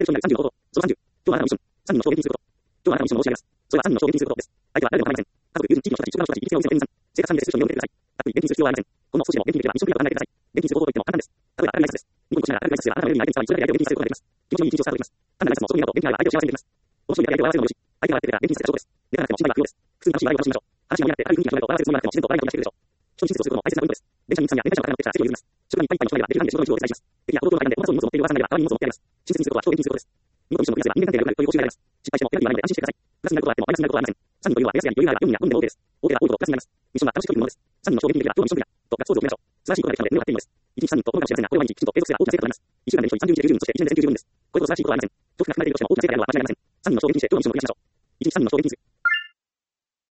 賞になる30のこと。その30。今日はあなたのミッション。3人の衝撃にすること。今日はあなたのミッションを申し上げます。それは3人の衝撃にすることです。相手は誰でも構いません。3人の衝撃にすることです。相手は誰でも構いません。家族、友人、地域の人たち、職場の人たち、一定の生活3ミレス出場に読んでください。ざっくり、現金にする必要はありません。この少しでも現金にできれば、ミッションビルドを考えてください。現金にする方法といっても簡単です。例えば、明るい挨拶です。ニコニコしながら明るい挨拶すれば、あなたのより相手に伝わり、それだけで相手を現金にさせることができます。気持ちのいい一日をスタートできます。単なる挨拶もそこにあると、現金になれば相手を幸せにできます。この人に相手を笑わせるのもよし、相手が笑ってくれたら現金にさせる証拠です。でかなくても小さいが不要です。普通に楽しい笑いを楽しみましょう。話が盛り上がって明るい雰囲気が広がると笑わせるつもりがなくても自然と笑いが飛び出してくるでしょう。人に親切をすることも大切なポイントです。電車にさんや電車の方が乗ってきたら席を譲ります。職場にいっぱいいっぱいの人がいればできる限り仕事の一部をお伝えします。駅や公共の階段で同じように荷物を持っているおばさんがいれば代わりに荷物を持ってやります。親切にすることは人を元気にすることです。見事ミッションをクリアすれば人間関係が良くなるという報酬が得られます。失敗してもペナルティーはないので安心してください。プラスになることはあってもマイナスになることはありません。3人というのはプラスや余裕があれば4人や5人でも OK です。OK が多いほどプラスになります。ミッションは楽しくというものです。3人の衝撃にできれば今日のミッションクリアとガッツポーズを決めましょう。素晴らしいことができたので胸を張っているのです。1日3人と友達幸せなこれを毎日きちんと継続すれば大きな成果となります。1週間でミッション30日で10人、そして1年で10人です。これほど素晴らしいことはありません。重複が含まれているとしても大きな成果であれば間違いありません。3人の衝撃にして今日のミッションをクリアしましょう。1日3人の衝撃にする。